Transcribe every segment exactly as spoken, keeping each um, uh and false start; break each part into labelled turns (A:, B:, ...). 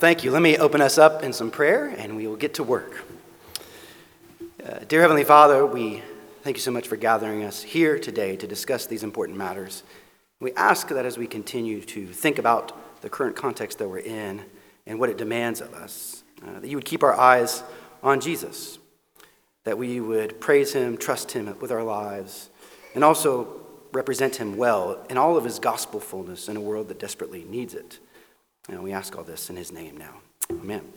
A: Thank you. Let me open us up in some prayer, and we will get to work. Uh, dear Heavenly Father, we thank you so much for gathering us here today to discuss these important matters. We ask that as we continue to think about the current context that we're in and what it demands of us, uh, that you would keep our eyes on Jesus, that we would praise him, trust him with our lives, and also represent him well in all of his gospel fullness in a world that desperately needs it. And we ask all this in his name now. Amen. Amen.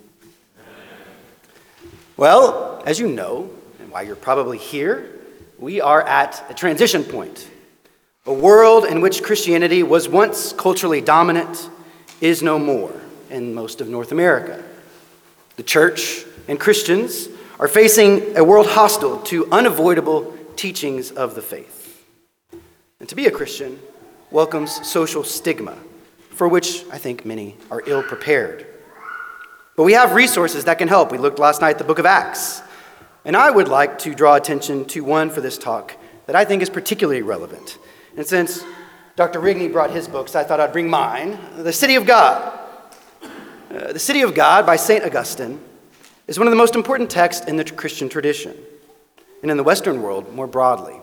A: Well, as you know, and why you're probably here, we are at a transition point. A world in which Christianity was once culturally dominant is no more in most of North America. The church and Christians are facing a world hostile to unavoidable teachings of the faith. And to be a Christian welcomes social stigma, for which I think many are ill-prepared. But we have resources that can help. We looked last night at the book of Acts. And I would like to draw attention to one for this talk that I think is particularly relevant. And since Doctor Rigney brought his books, I thought I'd bring mine, The City of God. Uh, the City of God by Saint Augustine is one of the most important texts in the Christian tradition, and in the Western world more broadly.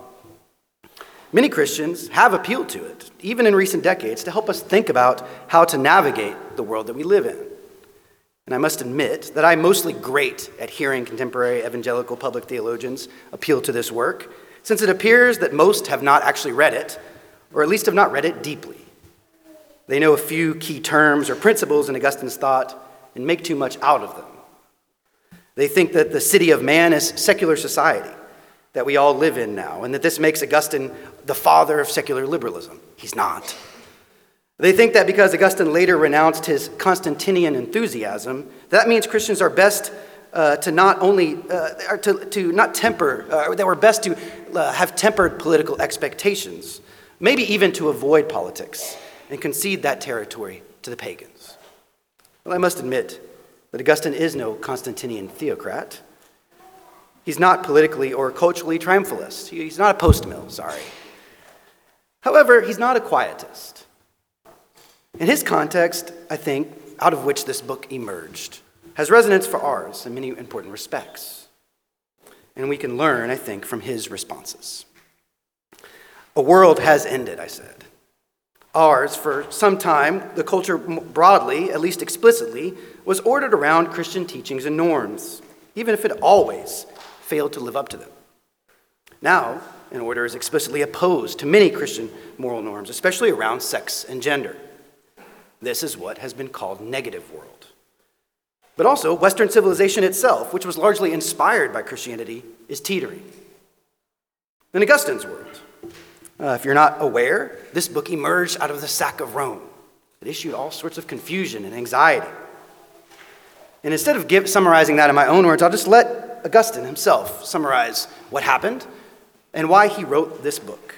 A: Many Christians have appealed to it, even in recent decades, to help us think about how to navigate the world that we live in. And I must admit that I'm mostly great at hearing contemporary evangelical public theologians appeal to this work, since it appears that most have not actually read it, or at least have not read it deeply. They know a few key terms or principles in Augustine's thought and make too much out of them. They think that the city of man is secular society that we all live in now, and that this makes Augustine the father of secular liberalism. He's not. They think that because Augustine later renounced his Constantinian enthusiasm, that means Christians are best uh, to not only, uh, to, to not temper, uh, that we're best to uh, have tempered political expectations, maybe even to avoid politics and concede that territory to the pagans. Well, I must admit that Augustine is no Constantinian theocrat. He's not politically or culturally triumphalist. He's not a post-mill, sorry. However, he's not a quietist. In his context, I think, out of which this book emerged, has resonance for ours in many important respects. And we can learn, I think, from his responses. A world has ended, I said. Ours, for some time, the culture broadly, at least explicitly, was ordered around Christian teachings and norms, even if it always failed to live up to them. Now, an order is explicitly opposed to many Christian moral norms, especially around sex and gender. This is what has been called negative world. But also, Western civilization itself, which was largely inspired by Christianity, is teetering. In Augustine's world, uh, if you're not aware, this book emerged out of the sack of Rome. It issued all sorts of confusion and anxiety. And instead of give, summarizing that in my own words, I'll just let Augustine himself summarize what happened and why he wrote this book.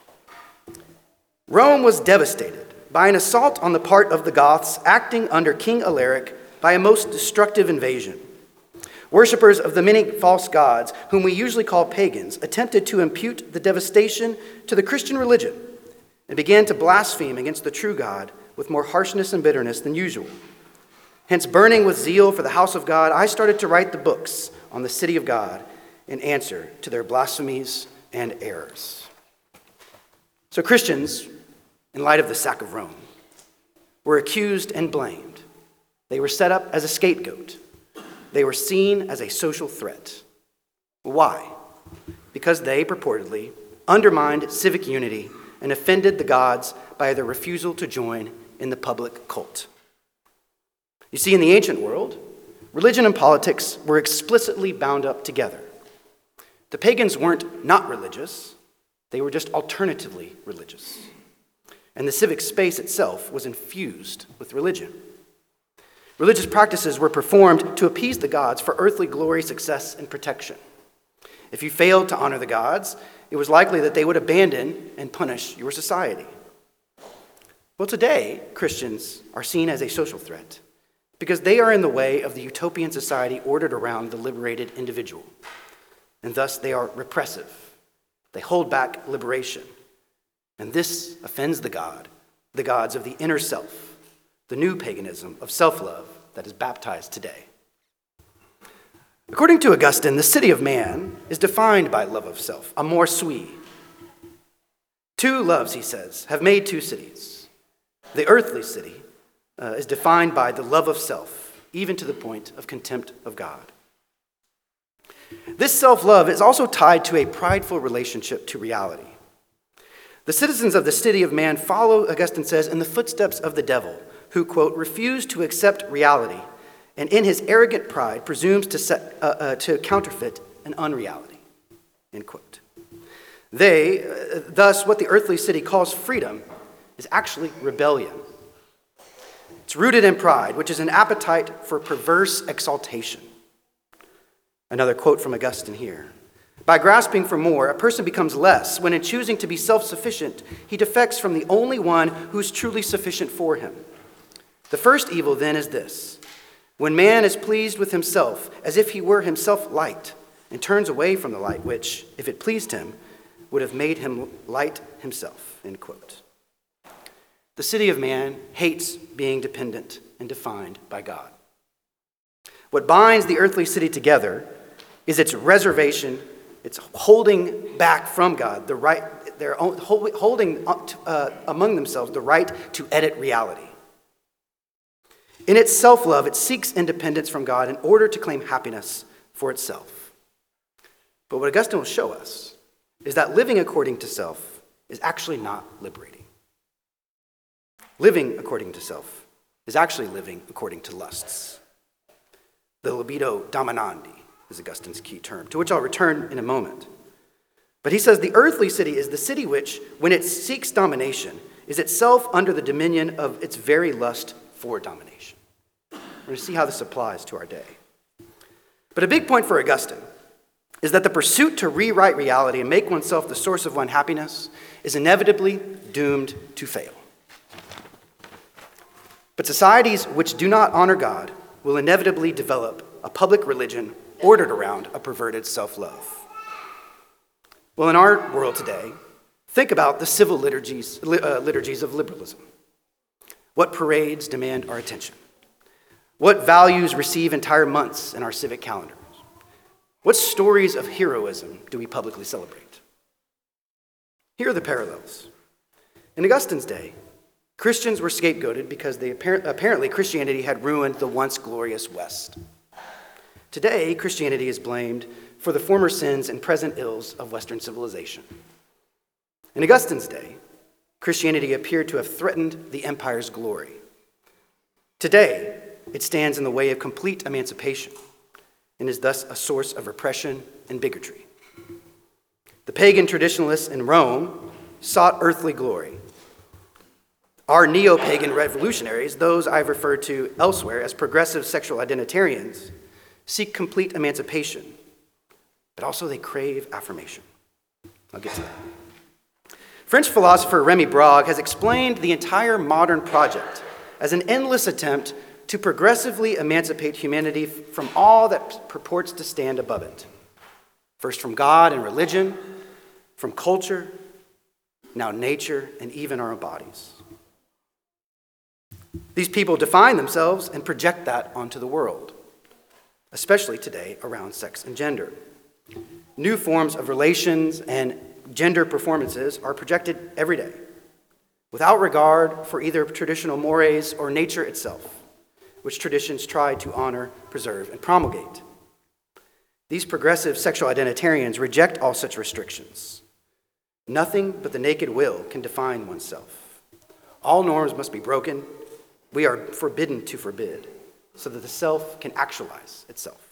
A: Rome was devastated by an assault on the part of the Goths acting under King Alaric by a most destructive invasion. Worshippers of the many false gods, whom we usually call pagans, attempted to impute the devastation to the Christian religion and began to blaspheme against the true God with more harshness and bitterness than usual. Hence, burning with zeal for the house of God, I started to write the books on the city of God in answer to their blasphemies and errors. So Christians, in light of the sack of Rome, were accused and blamed. They were set up as a scapegoat. They were seen as a social threat. Why? Because they purportedly undermined civic unity and offended the gods by their refusal to join in the public cult. You see, in the ancient world, religion and politics were explicitly bound up together. The pagans weren't not religious, they were just alternatively religious. And the civic space itself was infused with religion. Religious practices were performed to appease the gods for earthly glory, success, and protection. If you failed to honor the gods, it was likely that they would abandon and punish your society. Well, today, Christians are seen as a social threat because they are in the way of the utopian society ordered around the liberated individual. And thus they are repressive. They hold back liberation. And this offends the God, the gods of the inner self, the new paganism of self-love that is baptized today. According to Augustine, the city of man is defined by love of self, amor sui. Two loves, he says, have made two cities. The earthly city uh, is defined by the love of self, even to the point of contempt of God. This self-love is also tied to a prideful relationship to reality. The citizens of the city of man follow, Augustine says, in the footsteps of the devil, who, quote, refuse to accept reality, and in his arrogant pride presumes to, set, uh, uh, to counterfeit an unreality, end quote. They, uh, thus, what the earthly city calls freedom is actually rebellion. It's rooted in pride, which is an appetite for perverse exaltation. Another quote from Augustine here. By grasping for more, a person becomes less. When in choosing to be self-sufficient, he defects from the only one who is truly sufficient for him. The first evil, then, is this. When man is pleased with himself, as if he were himself light, and turns away from the light which, if it pleased him, would have made him light himself, end quote. The city of man hates being dependent and defined by God. What binds the earthly city together is its reservation, its holding back from God, the right, they're holding uh, among themselves the right to edit reality. In its self-love, it seeks independence from God in order to claim happiness for itself. But what Augustine will show us is that living according to self is actually not liberating. Living according to self is actually living according to lusts. The libido dominandi is Augustine's key term, to which I'll return in a moment. But he says the earthly city is the city which, when it seeks domination, is itself under the dominion of its very lust for domination. We're going to see how this applies to our day. But a big point for Augustine is that the pursuit to rewrite reality and make oneself the source of one's happiness is inevitably doomed to fail. But societies which do not honor God will inevitably develop a public religion ordered around a perverted self-love. Well, in our world today, think about the civil liturgies, uh, liturgies of liberalism. What parades demand our attention? What values receive entire months in our civic calendars? What stories of heroism do we publicly celebrate? Here are the parallels. In Augustine's day, Christians were scapegoated because they appar- apparently Christianity had ruined the once glorious West. Today, Christianity is blamed for the former sins and present ills of Western civilization. In Augustine's day, Christianity appeared to have threatened the empire's glory. Today, it stands in the way of complete emancipation and is thus a source of repression and bigotry. The pagan traditionalists in Rome sought earthly glory. Our neo-pagan revolutionaries, those I've referred to elsewhere as progressive sexual identitarians, seek complete emancipation, but also they crave affirmation. I'll get to that. French philosopher Remy Brague has explained the entire modern project as an endless attempt to progressively emancipate humanity from all that purports to stand above it. First from God and religion, from culture, now nature, and even our own bodies. These people define themselves and project that onto the world, especially today around sex and gender. New forms of relations and gender performances are projected every day, without regard for either traditional mores or nature itself, which traditions try to honor, preserve, and promulgate. These progressive sexual identitarians reject all such restrictions. Nothing but the naked will can define oneself. All norms must be broken. We are forbidden to forbid, so that the self can actualize itself.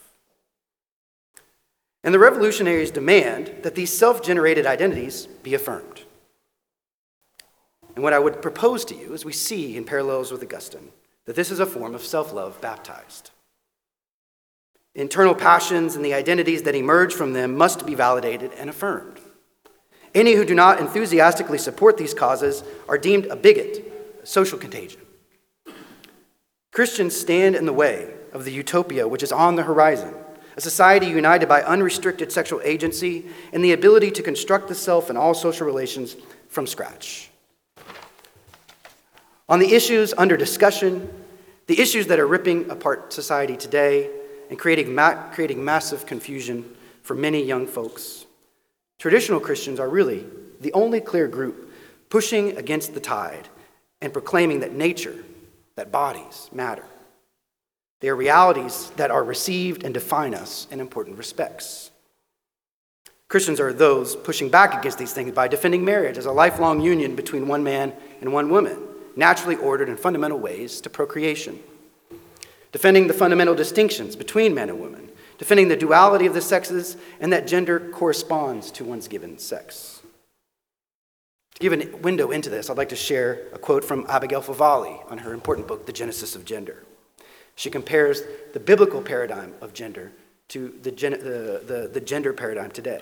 A: And the revolutionaries demand that these self-generated identities be affirmed. And what I would propose to you, as we see in parallels with Augustine, that this is a form of self-love baptized. Internal passions and the identities that emerge from them must be validated and affirmed. Any who do not enthusiastically support these causes are deemed a bigot, a social contagion. Christians stand in the way of the utopia which is on the horizon, a society united by unrestricted sexual agency and the ability to construct the self and all social relations from scratch. On the issues under discussion, The issues that are ripping apart society today and creating, ma- creating massive confusion for many young folks. Traditional Christians are really the only clear group pushing against the tide and proclaiming that nature, that bodies matter. They are realities that are received and define us in important respects. Christians are those pushing back against these things by defending marriage as a lifelong union between one man and one woman, naturally ordered in fundamental ways to procreation. Defending the fundamental distinctions between men and women, defending the duality of the sexes, and that gender corresponds to one's given sex. To give a window into this, I'd like to share a quote from Abigail Favale on her important book, The Genesis of Gender. She compares the biblical paradigm of gender to the, gen- the, the, the gender paradigm today.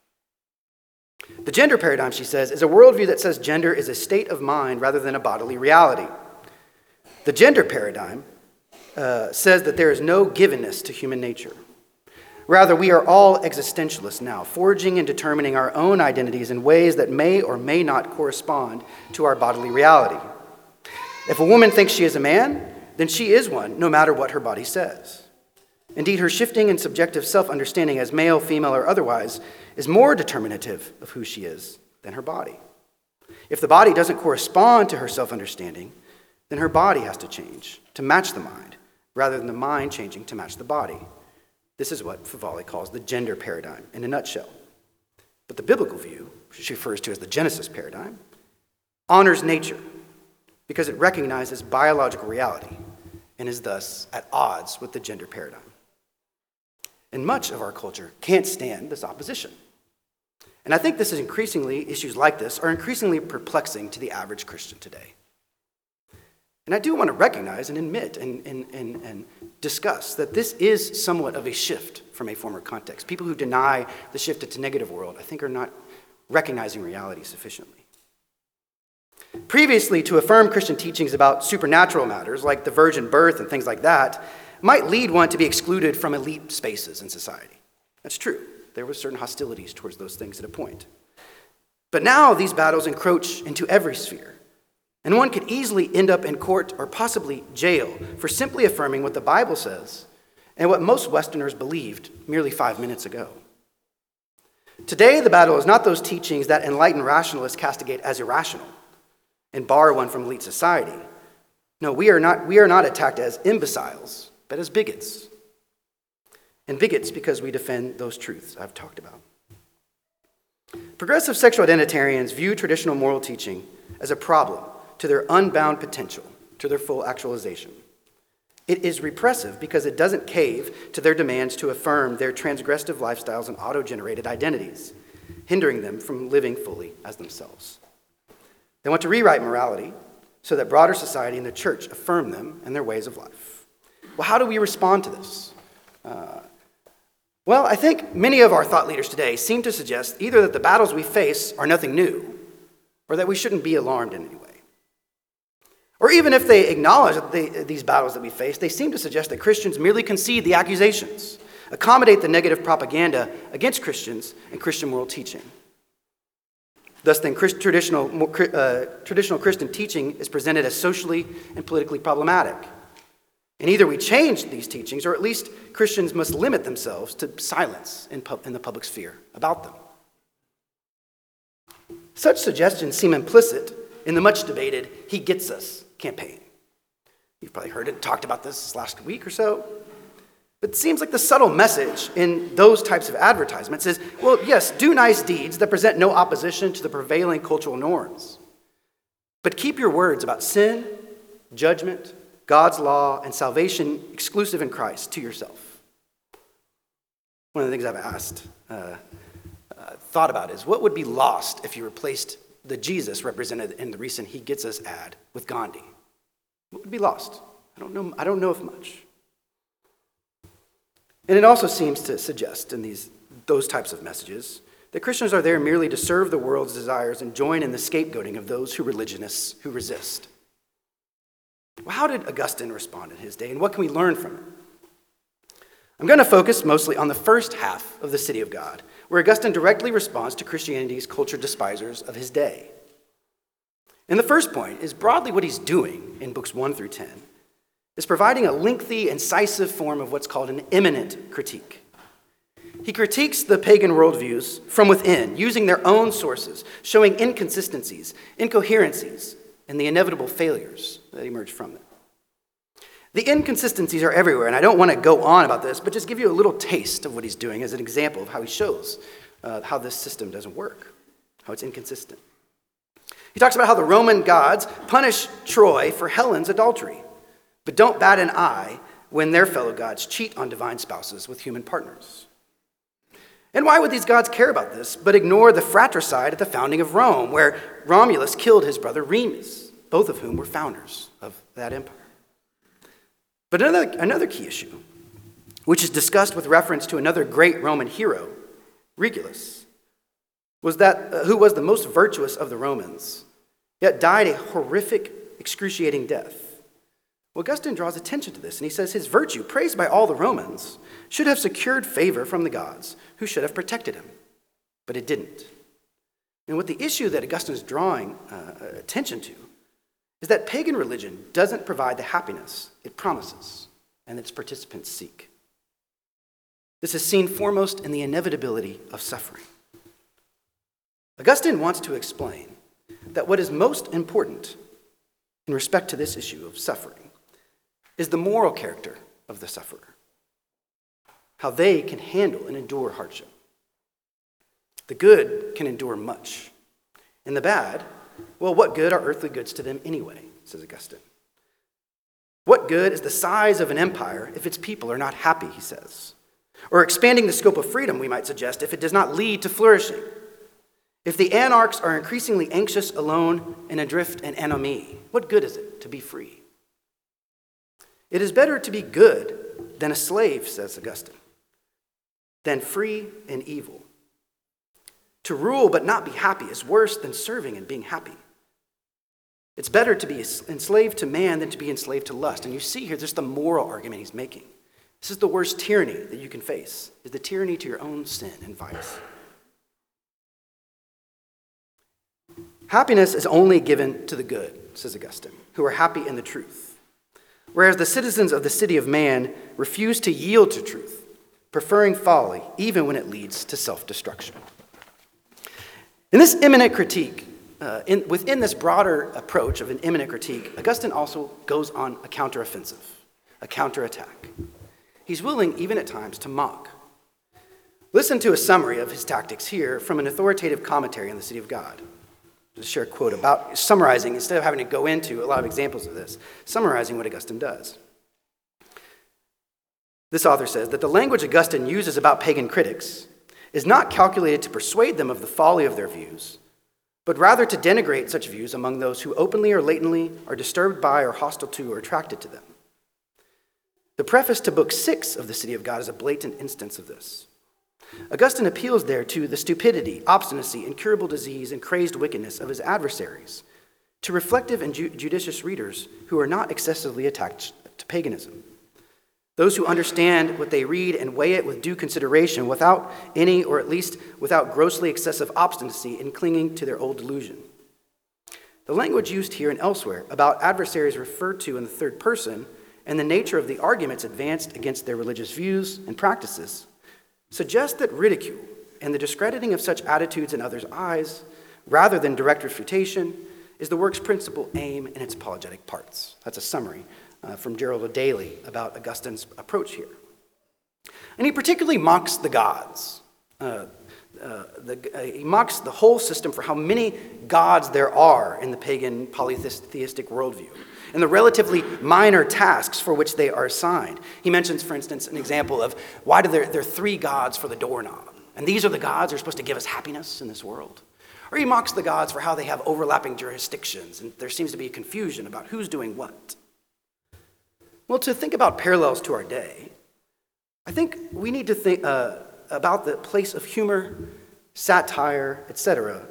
A: The gender paradigm, she says, is a worldview that says gender is a state of mind rather than a bodily reality. The gender paradigm uh, says that there is no givenness to human nature. Rather, we are all existentialists now, forging and determining our own identities in ways that may or may not correspond to our bodily reality. If a woman thinks she is a man, then she is one, no matter what her body says. Indeed, her shifting and subjective self-understanding as male, female, or otherwise is more determinative of who she is than her body. If the body doesn't correspond to her self-understanding, then her body has to change to match the mind, rather than the mind changing to match the body. This is what Favale calls the gender paradigm in a nutshell. But the biblical view, which she refers to as the Genesis paradigm, honors nature because it recognizes biological reality and is thus at odds with the gender paradigm. And much of our culture can't stand this opposition. And I think this is increasingly, issues like this are increasingly perplexing to the average Christian today. And I do want to recognize and admit and, and, and, and discuss that this is somewhat of a shift from a former context. People who deny the shift to negative world, I think, are not recognizing reality sufficiently. Previously, to affirm Christian teachings about supernatural matters, like the virgin birth and things like that, might lead one to be excluded from elite spaces in society. That's true. There were certain hostilities towards those things at a point. But now these battles encroach into every sphere. And one could easily end up in court or possibly jail for simply affirming what the Bible says and what most Westerners believed merely five minutes ago. Today, the battle is not those teachings that enlightened rationalists castigate as irrational and bar one from elite society. No, we are not, we are not attacked as imbeciles, but as bigots. And bigots because we defend those truths I've talked about. Progressive sexual identitarians view traditional moral teaching as a problem to their unbound potential, to their full actualization. It is repressive because it doesn't cave to their demands to affirm their transgressive lifestyles and auto-generated identities, hindering them from living fully as themselves. They want to rewrite morality so that broader society and the church affirm them and their ways of life. Well, how do we respond to this? Uh, well, I think many of our thought leaders today seem to suggest either that the battles we face are nothing new, or that we shouldn't be alarmed in any way. Or even if they acknowledge that they, these battles that we face, they seem to suggest that Christians merely concede the accusations, accommodate the negative propaganda against Christians and Christian moral teaching. Thus, then, Christ, traditional, uh, traditional Christian teaching is presented as socially and politically problematic. And either we change these teachings, or at least Christians must limit themselves to silence in, pub, in the public sphere about them. Such suggestions seem implicit in the much-debated He Gets Us campaign. You've probably heard it, talked about this last week or so. But it seems like the subtle message in those types of advertisements is, well, yes, do nice deeds that present no opposition to the prevailing cultural norms. But keep your words about sin, judgment, God's law, and salvation exclusive in Christ to yourself. One of the things I've asked, uh, uh, thought about is, what would be lost if you replaced the Jesus represented in the recent He Gets Us ad with Gandhi? What would be lost? I don't know, I don't know if much. And it also seems to suggest in these those types of messages that Christians are there merely to serve the world's desires and join in the scapegoating of those who religionists who resist. Well, how did Augustine respond in his day, and what can we learn from it? I'm going to focus mostly on the first half of the City of God, where Augustine directly responds to Christianity's culture despisers of his day. And the first point is broadly what he's doing in books one through ten. is providing a lengthy, incisive form of what's called an immanent critique. He critiques the pagan worldviews from within, using their own sources, showing inconsistencies, incoherencies, and the inevitable failures that emerge from them. The inconsistencies are everywhere, and I don't want to go on about this, but just give you a little taste of what he's doing as an example of how he shows uh, how this system doesn't work, how it's inconsistent. He talks about how the Roman gods punish Troy for Helen's adultery, but don't bat an eye when their fellow gods cheat on divine spouses with human partners. And why would these gods care about this, but ignore the fratricide at the founding of Rome, where Romulus killed his brother Remus, both of whom were founders of that empire? But another, another key issue, which is discussed with reference to another great Roman hero, Regulus, was that uh, who was the most virtuous of the Romans, yet died a horrific, excruciating death. Well, Augustine draws attention to this, and he says his virtue, praised by all the Romans, should have secured favor from the gods, who should have protected him, but it didn't. And what the issue that Augustine is drawing uh, attention to is that pagan religion doesn't provide the happiness it promises and its participants seek. This is seen foremost in the inevitability of suffering. Augustine wants to explain that what is most important in respect to this issue of suffering is the moral character of the sufferer, how they can handle and endure hardship. The good can endure much, and the bad, well, what good are earthly goods to them anyway, says Augustine. What good is the size of an empire if its people are not happy, he says. Or expanding the scope of freedom, we might suggest, if it does not lead to flourishing. If the anarchs are increasingly anxious, alone, and adrift in anomie, what good is it to be free? It is better to be good than a slave, says Augustine, than free and evil. To rule but not be happy is worse than serving and being happy. It's better to be enslaved to man than to be enslaved to lust. And you see here, just the moral argument he's making. This is the worst tyranny that you can face, is the tyranny to your own sin and vice. Happiness is only given to the good, says Augustine, who are happy in the truth. Whereas the citizens of the city of man refuse to yield to truth, preferring folly, even when it leads to self-destruction. In this immanent critique, uh, in, within this broader approach of an immanent critique, Augustine also goes on a counteroffensive, a counterattack. He's willing, even at times, to mock. Listen to a summary of his tactics here from an authoritative commentary on the City of God. Just share a quote about summarizing, instead of having to go into a lot of examples of this, summarizing what Augustine does. This author says that the language Augustine uses about pagan critics is not calculated to persuade them of the folly of their views, but rather to denigrate such views among those who openly or latently are disturbed by or hostile to or attracted to them. The preface to Book Six of the City of God is a blatant instance of this. Augustine appeals there to the stupidity, obstinacy, incurable disease, and crazed wickedness of his adversaries, to reflective and ju- judicious readers who are not excessively attached to paganism. Those who understand what they read and weigh it with due consideration without any, or at least without grossly excessive obstinacy in clinging to their old delusion. The language used here and elsewhere about adversaries referred to in the third person and the nature of the arguments advanced against their religious views and practices suggests that ridicule and the discrediting of such attitudes in others' eyes, rather than direct refutation, is the work's principal aim in its apologetic parts. That's a summary uh, from Gerald O'Daly about Augustine's approach here. And he particularly mocks the gods. Uh, uh, the, uh, he mocks the whole system for how many gods there are in the pagan polytheistic worldview, and the relatively minor tasks for which they are assigned. He mentions, for instance, an example of why do there, there are three gods for the doorknob, and these are the gods that are supposed to give us happiness in this world. Or he mocks the gods for how they have overlapping jurisdictions, and there seems to be confusion about who's doing what. Well, to think about parallels to our day, I think we need to think uh, about the place of humor, satire, et cetera,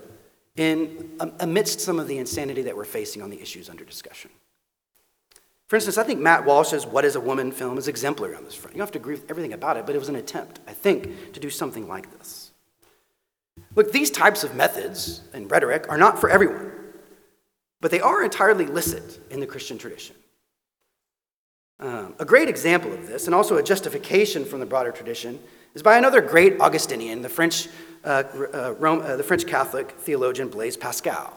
A: in um, amidst some of the insanity that we're facing on the issues under discussion. For instance, I think Matt Walsh's What is a Woman film is exemplary on this front. You don't have to agree with everything about it, but it was an attempt, I think, to do something like this. Look, these types of methods and rhetoric are not for everyone, but they are entirely licit in the Christian tradition. Um, a great example of this, and also a justification from the broader tradition, is by another great Augustinian, the French, uh, uh, Rome, uh, the French Catholic theologian Blaise Pascal.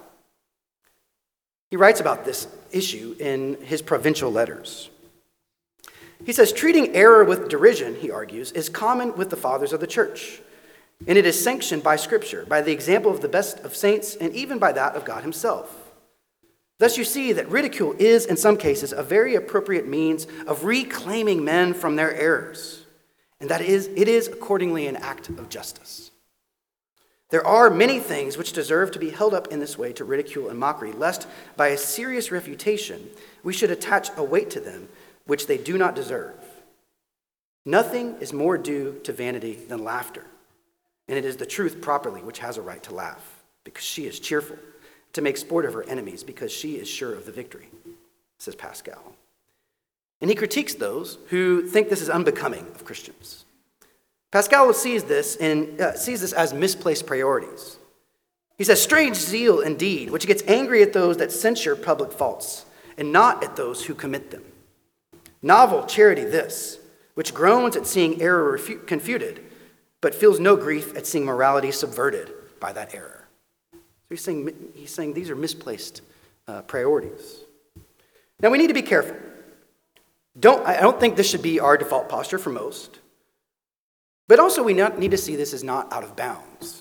A: He writes about this issue in his Provincial Letters. He says, treating error with derision, he argues, is common with the fathers of the church, and it is sanctioned by Scripture, by the example of the best of saints, and even by that of God himself. Thus you see that ridicule is, in some cases, a very appropriate means of reclaiming men from their errors, and that is, it is accordingly an act of justice. There are many things which deserve to be held up in this way to ridicule and mockery, lest by a serious refutation we should attach a weight to them which they do not deserve. Nothing is more due to vanity than laughter, and it is the truth properly which has a right to laugh, because she is cheerful, to make sport of her enemies, because she is sure of the victory, says Pascal. And he critiques those who think this is unbecoming of Christians. Pascal sees this, and, uh, sees this as misplaced priorities. He says, strange zeal indeed, which gets angry at those that censure public faults, and not at those who commit them. Novel charity this, which groans at seeing error refu- confuted, but feels no grief at seeing morality subverted by that error. So he's saying, he's saying these are misplaced uh, priorities. Now we need to be careful. Don't, I don't think this should be our default posture for most. But also we not, need to see this as not out of bounds.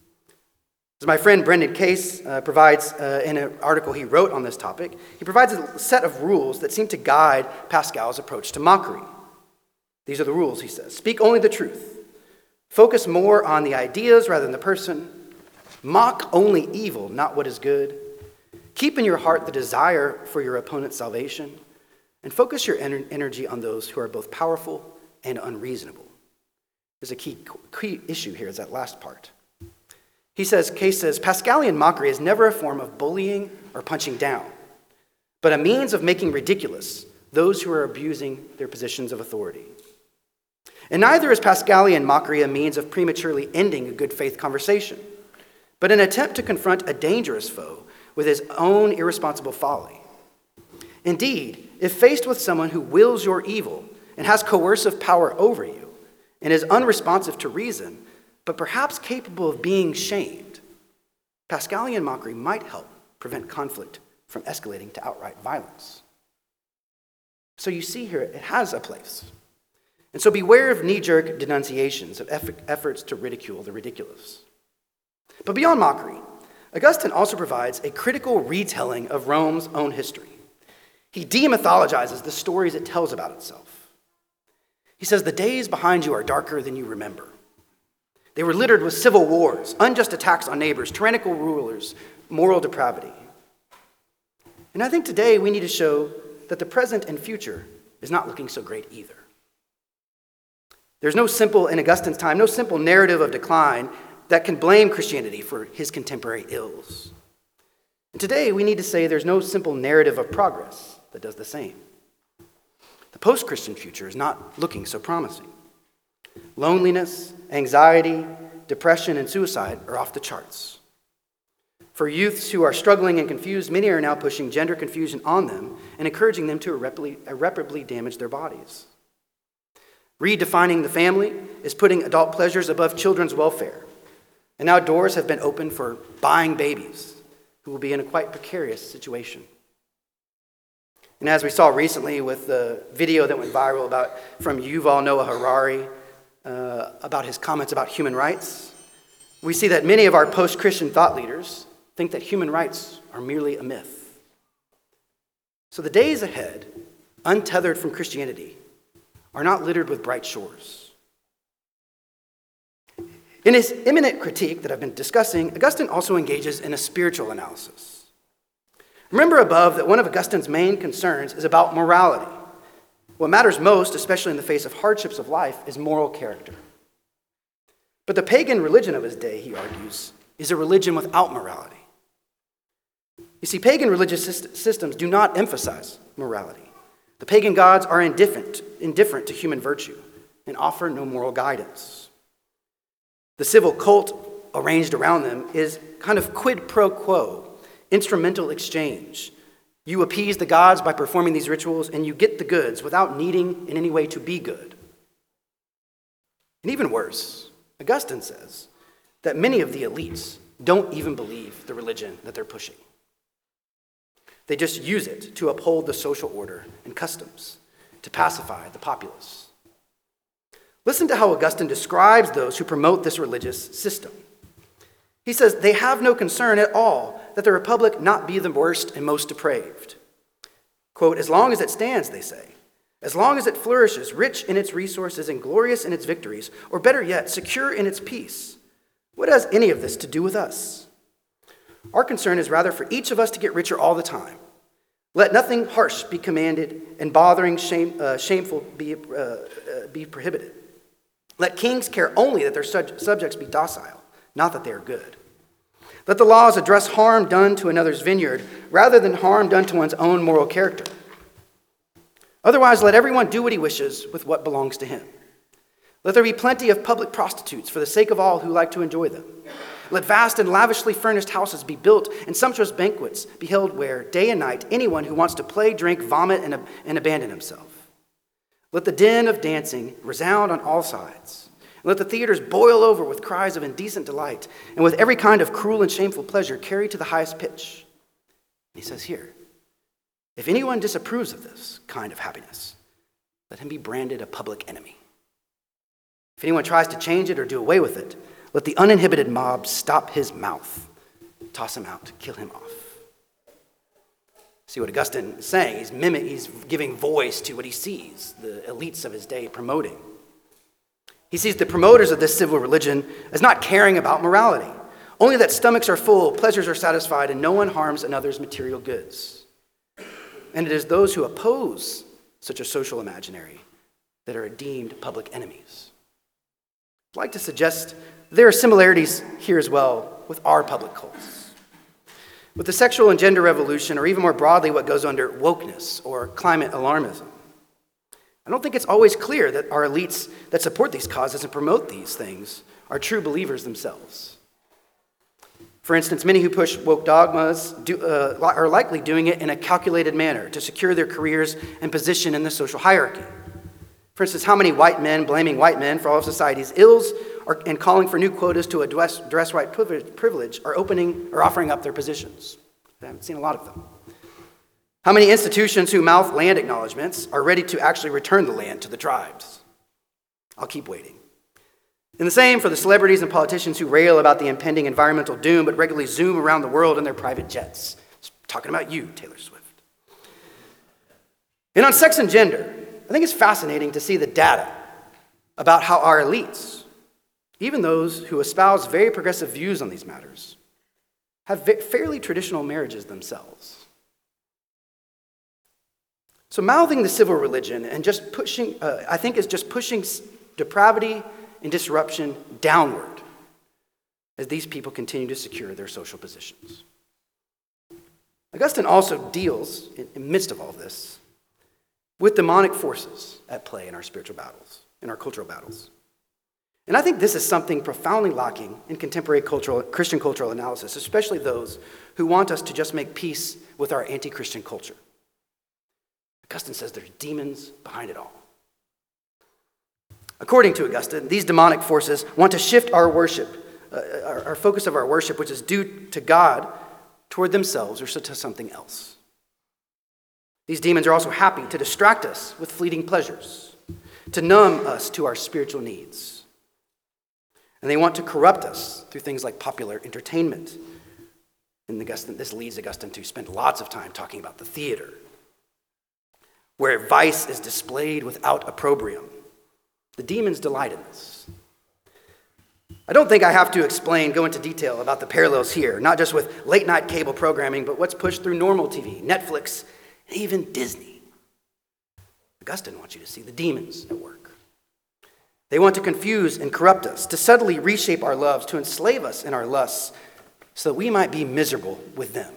A: As my friend Brendan Case uh, provides uh, in an article he wrote on this topic, he provides a set of rules that seem to guide Pascal's approach to mockery. These are the rules, he says. Speak only the truth. Focus more on the ideas rather than the person. Mock only evil, not what is good. Keep in your heart the desire for your opponent's salvation. And focus your en- energy on those who are both powerful and unreasonable. There's a key, key issue here, is that last part. He says, Case says, Pascalian mockery is never a form of bullying or punching down, but a means of making ridiculous those who are abusing their positions of authority. And neither is Pascalian mockery a means of prematurely ending a good faith conversation, but an attempt to confront a dangerous foe with his own irresponsible folly. Indeed, if faced with someone who wills your evil and has coercive power over you and is unresponsive to reason, but perhaps capable of being shamed, Pascalian mockery might help prevent conflict from escalating to outright violence. So you see here, it has a place. And so beware of knee-jerk denunciations of eff- efforts to ridicule the ridiculous. But beyond mockery, Augustine also provides a critical retelling of Rome's own history. He demythologizes the stories it tells about itself. He says, the days behind you are darker than you remember. They were littered with civil wars, unjust attacks on neighbors, tyrannical rulers, moral depravity. And I think today we need to show that the present and future is not looking so great either. There's no simple, in Augustine's time, no simple narrative of decline that can blame Christianity for his contemporary ills. And today we need to say there's no simple narrative of progress that does the same. The post-Christian future is not looking so promising. Loneliness, anxiety, depression, and suicide are off the charts. For youths who are struggling and confused, many are now pushing gender confusion on them and encouraging them to irreparably, irreparably damage their bodies. Redefining the family is putting adult pleasures above children's welfare. And now doors have been opened for buying babies who will be in a quite precarious situation. And as we saw recently with the video that went viral about from Yuval Noah Harari, Uh, about his comments about human rights, we see that many of our post-Christian thought leaders think that human rights are merely a myth. So the days ahead, untethered from Christianity, are not littered with bright shores. In his imminent critique that I've been discussing, Augustine also engages in a spiritual analysis. Remember above that one of Augustine's main concerns is about morality. What matters most, especially in the face of hardships of life, is moral character. But the pagan religion of his day, he argues, is a religion without morality. You see, pagan religious systems do not emphasize morality. The pagan gods are indifferent, indifferent to human virtue and offer no moral guidance. The civil cult arranged around them is kind of quid pro quo, instrumental exchange, You appease the gods by performing these rituals, and you get the goods without needing in any way to be good. And even worse, Augustine says that many of the elites don't even believe the religion that they're pushing. They just use it to uphold the social order and customs, to pacify the populace. Listen to how Augustine describes those who promote this religious system. He says, they have no concern at all that the republic not be the worst and most depraved. Quote, as long as it stands, they say, as long as it flourishes, rich in its resources and glorious in its victories, or better yet, secure in its peace, what has any of this to do with us? Our concern is rather for each of us to get richer all the time. Let nothing harsh be commanded and bothering, shame, uh, shameful be, uh, uh, be prohibited. Let kings care only that their sub- subjects be docile, not that they are good. Let the laws address harm done to another's vineyard rather than harm done to one's own moral character. Otherwise, let everyone do what he wishes with what belongs to him. Let there be plenty of public prostitutes for the sake of all who like to enjoy them. Let vast and lavishly furnished houses be built and sumptuous banquets be held where, day and night, anyone who wants to play, drink, vomit, and, and abandon himself. Let the din of dancing resound on all sides. Let the theaters boil over with cries of indecent delight, and with every kind of cruel and shameful pleasure carried to the highest pitch. He says here, if anyone disapproves of this kind of happiness, let him be branded a public enemy. If anyone tries to change it or do away with it, let the uninhibited mob stop his mouth, toss him out, kill him off. See what Augustine is saying? He's mimic, he's giving voice to what he sees, the elites of his day promoting. He sees the promoters of this civil religion as not caring about morality, only that stomachs are full, pleasures are satisfied, and no one harms another's material goods. And it is those who oppose such a social imaginary that are deemed public enemies. I'd like to suggest there are similarities here as well with our public cults. With the sexual and gender revolution, or even more broadly what goes under wokeness or climate alarmism, I don't think it's always clear that our elites that support these causes and promote these things are true believers themselves. For instance, many who push woke dogmas do, uh, are likely doing it in a calculated manner to secure their careers and position in the social hierarchy. For instance, how many white men blaming white men for all of society's ills are, and calling for new quotas to address, address white privilege are opening or offering up their positions? I haven't seen a lot of them. How many institutions who mouth land acknowledgments are ready to actually return the land to the tribes? I'll keep waiting. And the same for the celebrities and politicians who rail about the impending environmental doom but regularly zoom around the world in their private jets. Talking about you, Taylor Swift. And on sex and gender, I think it's fascinating to see the data about how our elites, even those who espouse very progressive views on these matters, have fairly traditional marriages themselves. So mouthing the civil religion and just pushing, uh, I think, is just pushing depravity and disruption downward as these people continue to secure their social positions. Augustine also deals, in the midst of all this, with demonic forces at play in our spiritual battles, in our cultural battles. And I think this is something profoundly lacking in contemporary cultural, Christian cultural analysis, especially those who want us to just make peace with our anti-Christian culture. Augustine says there's demons behind it all. According to Augustine, these demonic forces want to shift our worship, uh, our, our focus of our worship, which is due to God, toward themselves or to something else. These demons are also happy to distract us with fleeting pleasures, to numb us to our spiritual needs. And they want to corrupt us through things like popular entertainment. And Augustine, this leads Augustine to spend lots of time talking about the theater, where vice is displayed without opprobrium. The demons delight in this. I don't think I have to explain, go into detail about the parallels here, not just with late-night cable programming, but what's pushed through normal T V, Netflix, and even Disney. Augustine wants you to see the demons at work. They want to confuse and corrupt us, to subtly reshape our loves, to enslave us in our lusts, so that we might be miserable with them.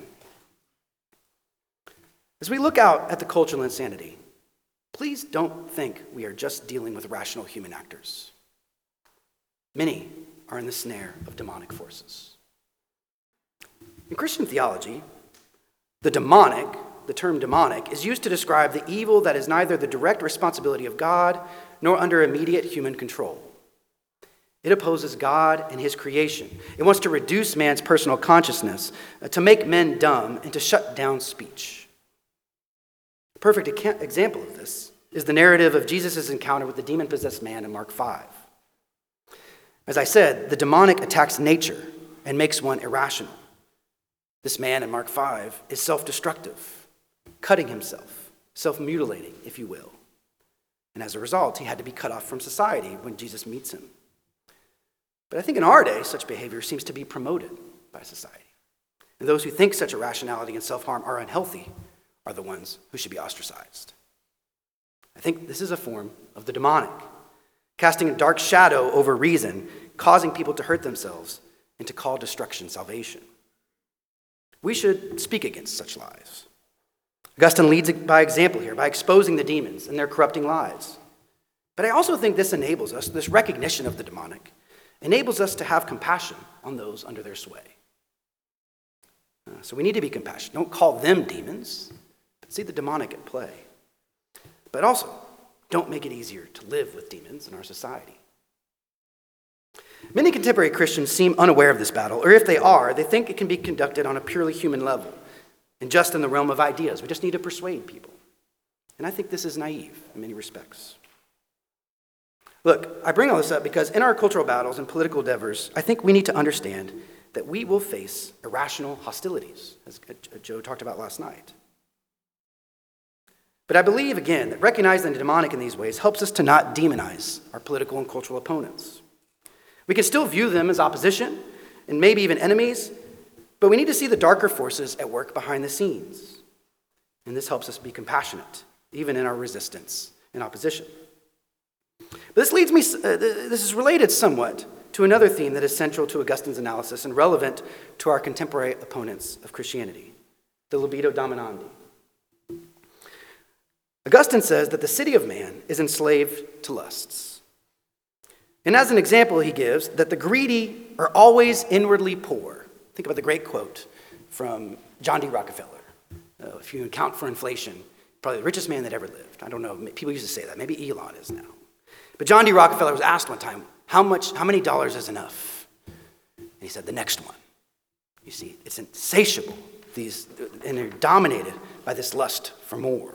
A: As we look out at the cultural insanity, please don't think we are just dealing with rational human actors. Many are in the snare of demonic forces. In Christian theology, the demonic the term demonic, is used to describe the evil that is neither the direct responsibility of God nor under immediate human control. It opposes God and his creation. It wants to reduce man's personal consciousness, uh, to make men dumb, and to shut down speech. A perfect ac- example of this is the narrative of Jesus' encounter with the demon-possessed man in Mark five. As I said, the demonic attacks nature and makes one irrational. This man in Mark five is self-destructive, cutting himself, self-mutilating, if you will. And as a result, he had to be cut off from society when Jesus meets him. But I think in our day, such behavior seems to be promoted by society. And those who think such irrationality and self-harm are unhealthy are the ones who should be ostracized. I think this is a form of the demonic, casting a dark shadow over reason, causing people to hurt themselves and to call destruction salvation. We should speak against such lies. Augustine leads by example here by exposing the demons and their corrupting lies. But I also think this enables us, this recognition of the demonic, enables us to have compassion on those under their sway. Uh, so we need to be compassionate. Don't call them demons, but see the demonic at play. But also, don't make it easier to live with demons in our society. Many contemporary Christians seem unaware of this battle, or if they are, they think it can be conducted on a purely human level and just in the realm of ideas. We just need to persuade people. And I think this is naive in many respects. Look, I bring all this up because in our cultural battles and political endeavors, I think we need to understand that we will face irrational hostilities, as Joe talked about last night. But I believe, again, that recognizing the demonic in these ways helps us to not demonize our political and cultural opponents. We can still view them as opposition and maybe even enemies, but we need to see the darker forces at work behind the scenes. And this helps us be compassionate, even in our resistance and opposition. But this leads me, uh, this is related somewhat to another theme that is central to Augustine's analysis and relevant to our contemporary opponents of Christianity, the libido dominandi. Augustine says that the city of man is enslaved to lusts. And as an example, he gives that the greedy are always inwardly poor. Think about the great quote from John D. Rockefeller. Uh, if you account for inflation, probably the richest man that ever lived. I don't know, people used to say that. Maybe Elon is now. But John D. Rockefeller was asked one time, how much, how many dollars is enough? And he said, the next one. You see, it's insatiable, these, and they're dominated by this lust for more.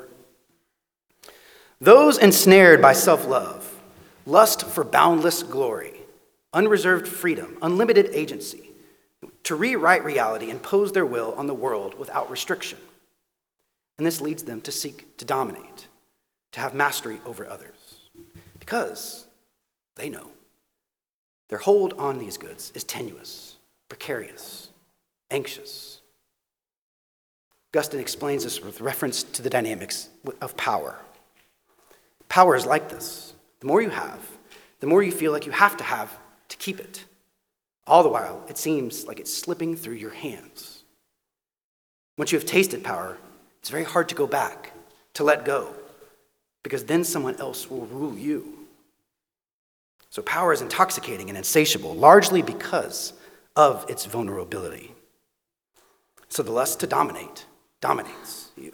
A: Those ensnared by self-love, lust for boundless glory, unreserved freedom, unlimited agency, to rewrite reality and impose their will on the world without restriction. And this leads them to seek to dominate, to have mastery over others. Because they know their hold on these goods is tenuous, precarious, anxious. Augustine explains this with reference to the dynamics of power. Power is like this. The more you have, the more you feel like you have to have to keep it. All the while, it seems like it's slipping through your hands. Once you have tasted power, it's very hard to go back, to let go, because then someone else will rule you. So power is intoxicating and insatiable, largely because of its vulnerability. So the lust to dominate dominates you.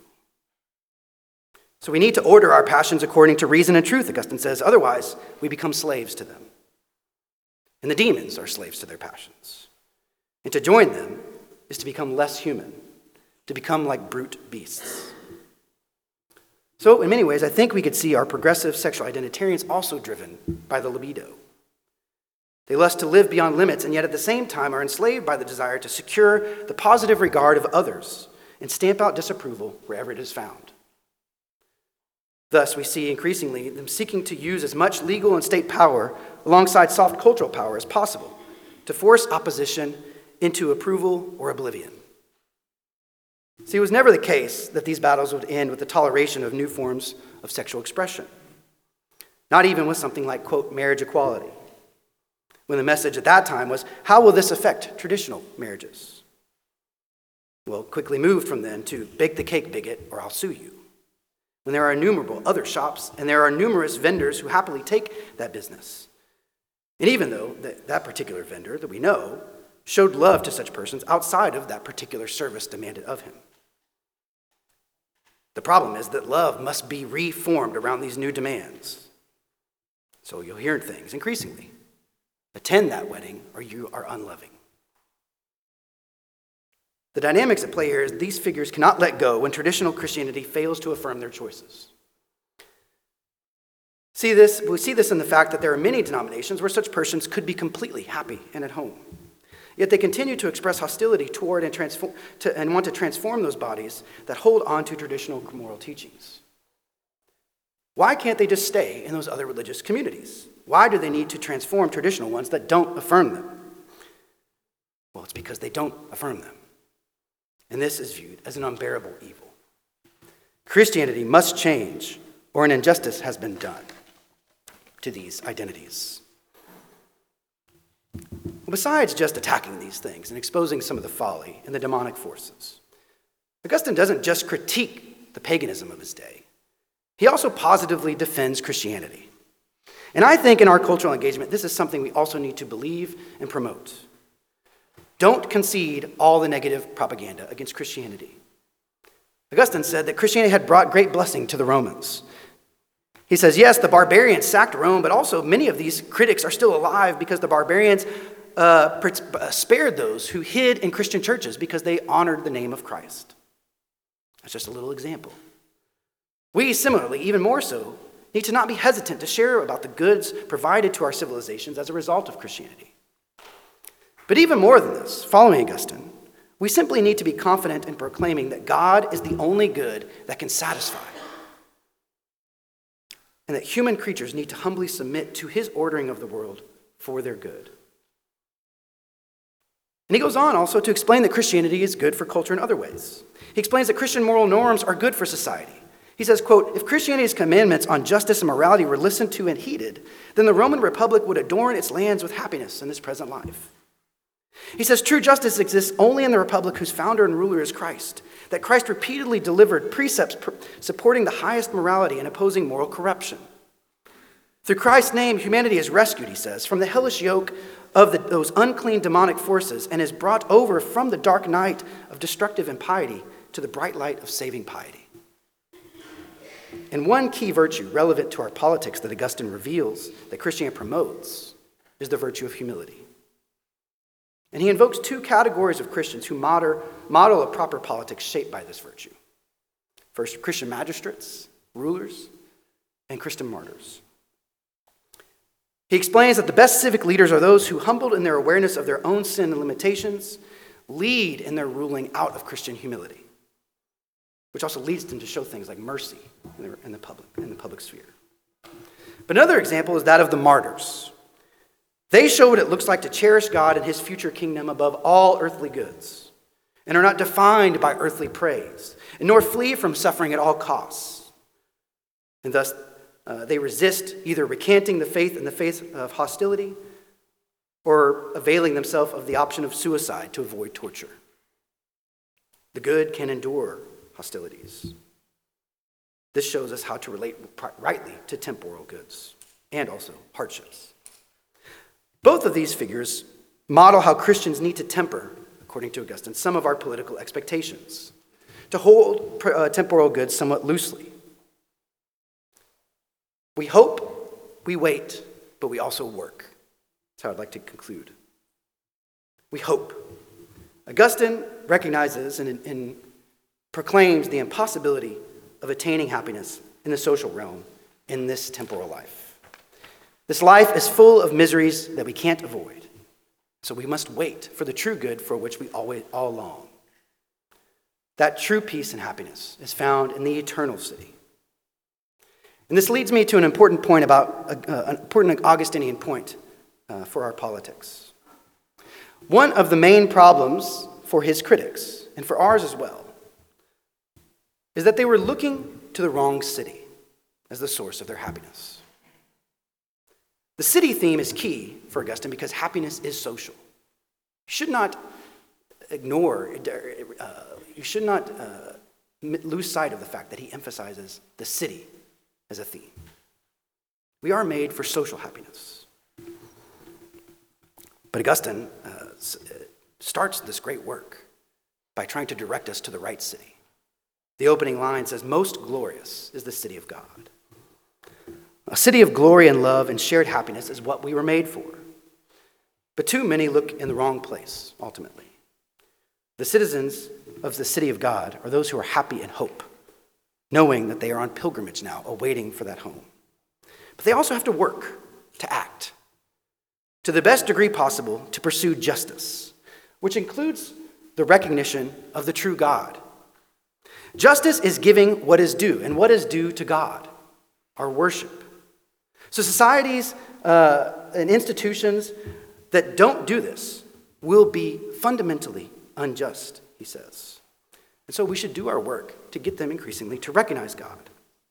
A: So we need to order our passions according to reason and truth, Augustine says. Otherwise, we become slaves to them. And the demons are slaves to their passions. And to join them is to become less human, to become like brute beasts. So in many ways, I think we could see our progressive sexual identitarians also driven by the libido. They lust to live beyond limits, and yet at the same time are enslaved by the desire to secure the positive regard of others and stamp out disapproval wherever it is found. Thus, we see increasingly them seeking to use as much legal and state power alongside soft cultural power as possible to force opposition into approval or oblivion. See, it was never the case that these battles would end with the toleration of new forms of sexual expression, not even with something like, quote, marriage equality, when the message at that time was, how will this affect traditional marriages? Well, quickly moved from then to bake the cake, bigot, or I'll sue you. When there are innumerable other shops, and there are numerous vendors who happily take that business. And even though that, that particular vendor that we know showed love to such persons outside of that particular service demanded of him. The problem is that love must be reformed around these new demands. So you'll hear things increasingly. Attend that wedding or you are unloving. The dynamics at play here is these figures cannot let go when traditional Christianity fails to affirm their choices. See this, we see this in the fact that there are many denominations where such persons could be completely happy and at home. Yet they continue to express hostility toward and, transform, to, and want to transform those bodies that hold on to traditional moral teachings. Why can't they just stay in those other religious communities? Why do they need to transform traditional ones that don't affirm them? Well, it's because they don't affirm them. And this is viewed as an unbearable evil. Christianity must change, or an injustice has been done to these identities. Besides just attacking these things and exposing some of the folly and the demonic forces, Augustine doesn't just critique the paganism of his day. He also positively defends Christianity. And I think in our cultural engagement, this is something we also need to believe and promote. Don't concede all the negative propaganda against Christianity. Augustine said that Christianity had brought great blessing to the Romans. He says, yes, the barbarians sacked Rome, but also many of these critics are still alive because the barbarians uh, spared those who hid in Christian churches because they honored the name of Christ. That's just a little example. We, similarly, even more so, need to not be hesitant to share about the goods provided to our civilizations as a result of Christianity. But even more than this, following Augustine, we simply need to be confident in proclaiming that God is the only good that can satisfy, and that human creatures need to humbly submit to his ordering of the world for their good. And he goes on also to explain that Christianity is good for culture in other ways. He explains that Christian moral norms are good for society. He says, quote, if Christianity's commandments on justice and morality were listened to and heeded, then the Roman Republic would adorn its lands with happiness in this present life. He says true justice exists only in the republic whose founder and ruler is Christ, that Christ repeatedly delivered precepts pr- supporting the highest morality and opposing moral corruption. Through Christ's name, humanity is rescued, he says, from the hellish yoke of the, those unclean demonic forces and is brought over from the dark night of destructive impiety to the bright light of saving piety. And one key virtue relevant to our politics that Augustine reveals that Christianity promotes is the virtue of humility. And he invokes two categories of Christians who model, model a proper politics shaped by this virtue. First, Christian magistrates, rulers, and Christian martyrs. He explains that the best civic leaders are those who, humbled in their awareness of their own sin and limitations, lead in their ruling out of Christian humility, which also leads them to show things like mercy in the, in the public, in the public sphere. But another example is that of the martyrs. They show what it looks like to cherish God and his future kingdom above all earthly goods, and are not defined by earthly praise, and nor flee from suffering at all costs. And thus, uh, they resist either recanting the faith in the face of hostility or availing themselves of the option of suicide to avoid torture. The good can endure hostilities. This shows us how to relate rightly to temporal goods and also hardships. Both of these figures model how Christians need to temper, according to Augustine, some of our political expectations, to hold uh, temporal goods somewhat loosely. We hope, we wait, but we also work. That's how I'd like to conclude. We hope. Augustine recognizes and, and proclaims the impossibility of attaining happiness in the social realm in this temporal life. This life is full of miseries that we can't avoid, so we must wait for the true good for which we always all long. That true peace and happiness is found in the eternal city. And this leads me to an important point about uh, an important Augustinian point uh, for our politics. One of the main problems for his critics, and for ours as well, is that they were looking to the wrong city as the source of their happiness. The city theme is key for Augustine because happiness is social. You should not ignore, uh, you should not uh, lose sight of the fact that he emphasizes the city as a theme. We are made for social happiness. But Augustine uh, starts this great work by trying to direct us to the right city. The opening line says, "Most glorious is the city of God." A city of glory and love and shared happiness is what we were made for. But too many look in the wrong place, ultimately. The citizens of the city of God are those who are happy in hope, knowing that they are on pilgrimage now, awaiting for that home. But they also have to work, to act, to the best degree possible to pursue justice, which includes the recognition of the true God. Justice is giving what is due, and what is due to God? Our worship. So societies uh, and institutions that don't do this will be fundamentally unjust, he says. And so we should do our work to get them increasingly to recognize God.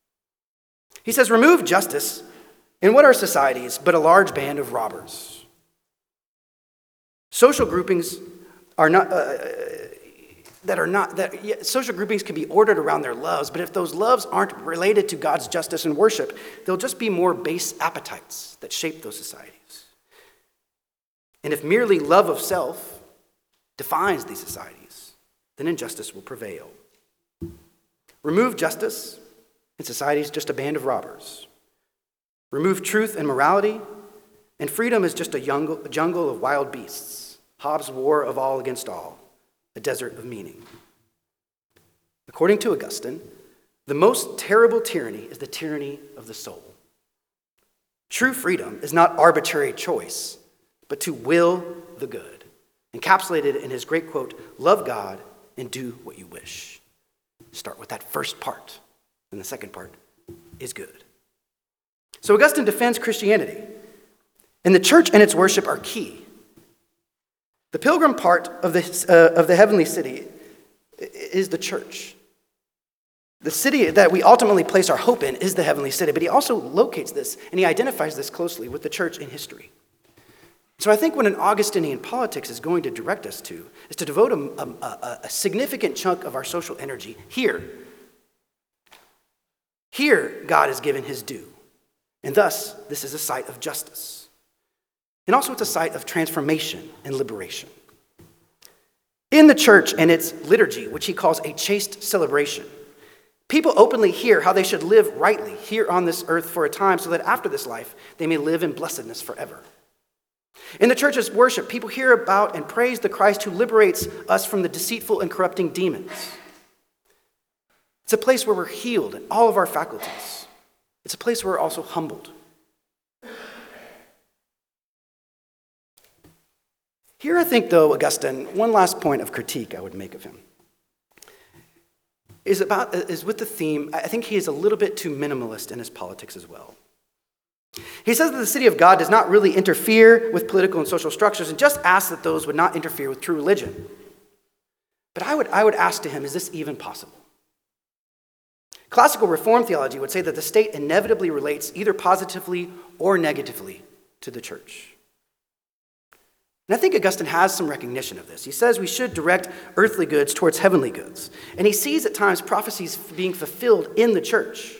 A: He says, remove justice in what are societies but a large band of robbers. Social groupings are not... Uh, that are not, that yeah, social groupings can be ordered around their loves, but if those loves aren't related to God's justice and worship, they'll just be more base appetites that shape those societies. And if merely love of self defines these societies, then injustice will prevail. Remove justice, and society is just a band of robbers. Remove truth and morality, and freedom is just a jungle, a jungle of wild beasts, Hobbes' war of all against all. A desert of meaning. According to Augustine, the most terrible tyranny is the tyranny of the soul. True freedom is not arbitrary choice, but to will the good, encapsulated in his great quote, "Love God and do what you wish." Start with that first part, and the second part is good. So Augustine defends Christianity, and the church and its worship are key. The pilgrim part of the, uh, of the heavenly city is the church. The city that we ultimately place our hope in is the heavenly city, but he also locates this, and he identifies this closely with the church in history. So I think what an Augustinian politics is going to direct us to is to devote a, a, a significant chunk of our social energy here. Here, God is given his due, and thus, this is a site of justice. And also it's a site of transformation and liberation. In the church and its liturgy, which he calls a chaste celebration, people openly hear how they should live rightly here on this earth for a time so that after this life, they may live in blessedness forever. In the church's worship, people hear about and praise the Christ who liberates us from the deceitful and corrupting demons. It's a place where we're healed in all of our faculties. It's a place where we're also humbled. Here I think, though, Augustine, one last point of critique I would make of him is about is with the theme, I think he is a little bit too minimalist in his politics as well. He says that the city of God does not really interfere with political and social structures and just asks that those would not interfere with true religion. But I would, I would ask to him, is this even possible? Classical Reformed theology would say that the state inevitably relates either positively or negatively to the church. And I think Augustine has some recognition of this. He says we should direct earthly goods towards heavenly goods. And he sees at times prophecies being fulfilled in the church.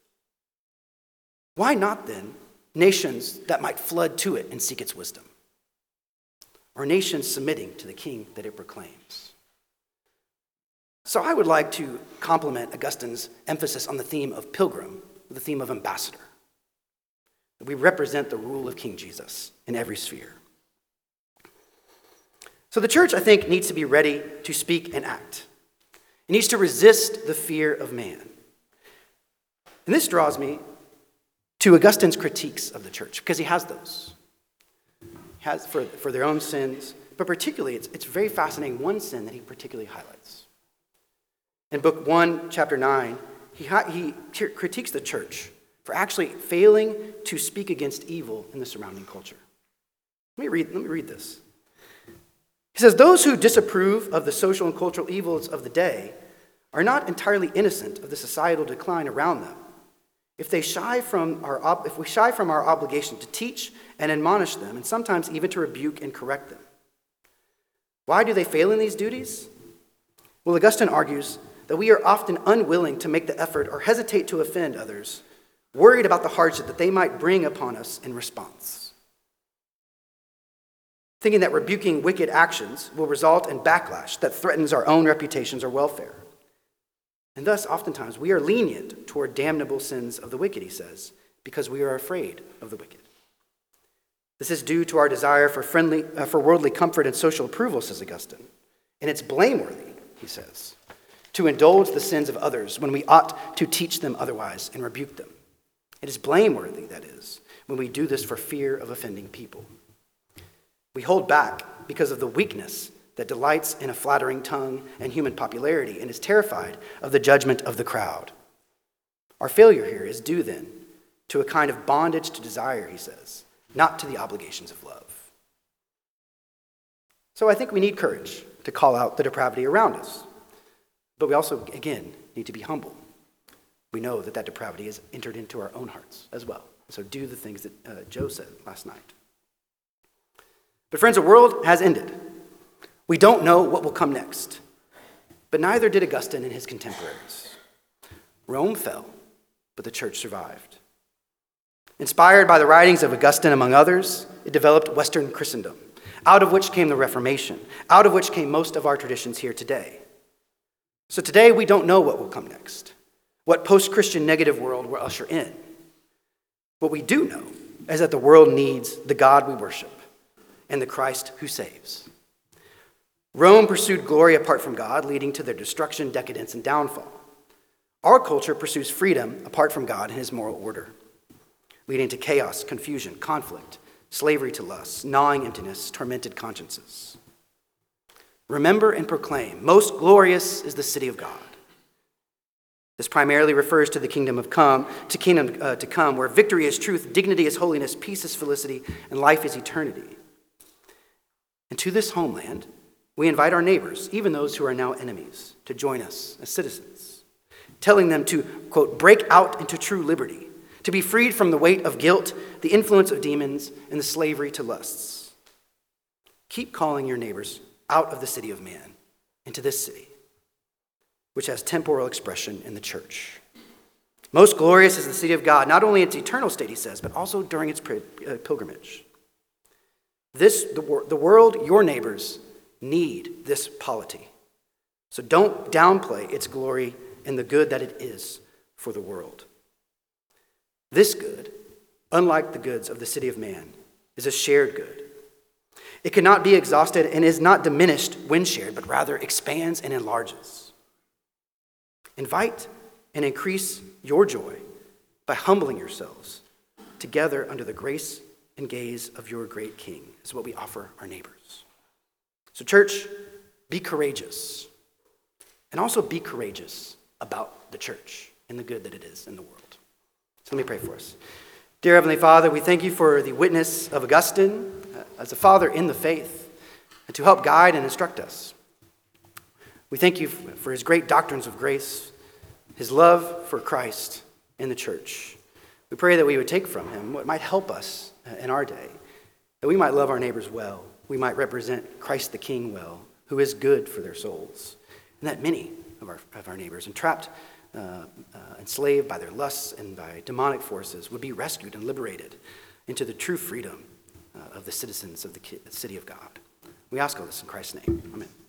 A: Why not then nations that might flood to it and seek its wisdom? Or nations submitting to the king that it proclaims? So I would like to complement Augustine's emphasis on the theme of pilgrim with the theme of ambassador. That we represent the rule of King Jesus in every sphere. So the church, I think, needs to be ready to speak and act. It needs to resist the fear of man. And this draws me to Augustine's critiques of the church, because he has those. He has for, for their own sins, but particularly, it's, it's very fascinating, one sin that he particularly highlights. In book one, chapter nine, he, he critiques the church for actually failing to speak against evil in the surrounding culture. Let me read, let me read this. He says, those who disapprove of the social and cultural evils of the day are not entirely innocent of the societal decline around them. If they shy from our, if we shy from our obligation to teach and admonish them, and sometimes even to rebuke and correct them. Why do they fail in these duties? Well, Augustine argues that we are often unwilling to make the effort or hesitate to offend others, worried about the hardship that they might bring upon us in response. Thinking that rebuking wicked actions will result in backlash that threatens our own reputations or welfare. And thus, oftentimes, we are lenient toward damnable sins of the wicked, he says, because we are afraid of the wicked. This is due to our desire for friendly, uh, for worldly comfort and social approval, says Augustine. And it's blameworthy, he says, to indulge the sins of others when we ought to teach them otherwise and rebuke them. It is blameworthy, that is, when we do this for fear of offending people. We hold back because of the weakness that delights in a flattering tongue and human popularity and is terrified of the judgment of the crowd. Our failure here is due, then, to a kind of bondage to desire, he says, not to the obligations of love. So I think we need courage to call out the depravity around us. But we also, again, need to be humble. We know that that depravity has entered into our own hearts as well. So do the things that uh, Joe said last night. But friends, the world has ended. We don't know what will come next. But neither did Augustine and his contemporaries. Rome fell, but the church survived. Inspired by the writings of Augustine, among others, it developed Western Christendom, out of which came the Reformation, out of which came most of our traditions here today. So today we don't know what will come next, what post-Christian negative world will usher in. What we do know is that the world needs the God we worship and the Christ who saves. Rome pursued glory apart from God, leading to their destruction, decadence, and downfall. Our culture pursues freedom apart from God and his moral order, leading to chaos, confusion, conflict, slavery to lust, gnawing emptiness, tormented consciences. Remember and proclaim, most glorious is the city of God. This primarily refers to the kingdom of come, to kingdom uh, to come, where victory is truth, dignity is holiness, peace is felicity, and life is eternity. And to this homeland, we invite our neighbors, even those who are now enemies, to join us as citizens, telling them to, quote, break out into true liberty, to be freed from the weight of guilt, the influence of demons, and the slavery to lusts. Keep calling your neighbors out of the city of man into this city, which has temporal expression in the church. Most glorious is the city of God, not only in its eternal state, he says, but also during its pilgrimage. This, the, the world, your neighbors, need this polity. So don't downplay its glory and the good that it is for the world. This good, unlike the goods of the city of man, is a shared good. It cannot be exhausted and is not diminished when shared, but rather expands and enlarges. Invite and increase your joy by humbling yourselves together under the grace and gaze of your great King, is what we offer our neighbors. So church, be courageous. And also be courageous about the church and the good that it is in the world. So let me pray for us. Dear Heavenly Father, we thank you for the witness of Augustine uh, as a father in the faith and to help guide and instruct us. We thank you for his great doctrines of grace, his love for Christ and the church. We pray that we would take from him what might help us in our day, that we might love our neighbors well, we might represent Christ the King well, who is good for their souls, and that many of our, of our neighbors, entrapped, uh, uh, enslaved by their lusts and by demonic forces, would be rescued and liberated into the true freedom uh, of the citizens of the city of God. We ask all this in Christ's name. Amen.